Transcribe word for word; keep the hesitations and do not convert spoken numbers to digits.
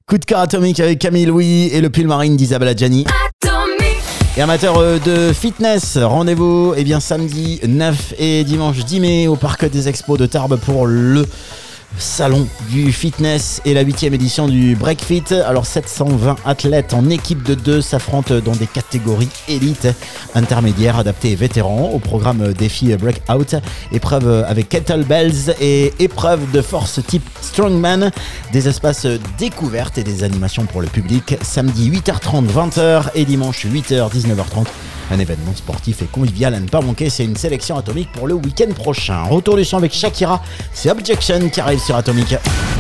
Coup de cœur atomique avec Camille Louis et le pull marine d'Isabelle Adjani. Et amateurs de fitness, rendez-vous eh bien, samedi neuf et dimanche dix mai au Parc des Expos de Tarbes pour le salon du fitness et la huitième édition du Breakfit. Alors sept cent vingt athlètes en équipe de deux s'affrontent dans des catégories élites, intermédiaires, adaptés et vétérans. Au programme défi Breakout, épreuve avec kettlebells et épreuve de force type strongman, des espaces découvertes et des animations pour le public. Samedi huit heures trente vingt heures et dimanche huit heures dix-neuf heures trente. Un événement sportif et convivial à ne pas manquer, c'est une sélection atomique pour le week-end prochain. Retour du son avec Shakira, c'est Objection qui arrive sur Atomique.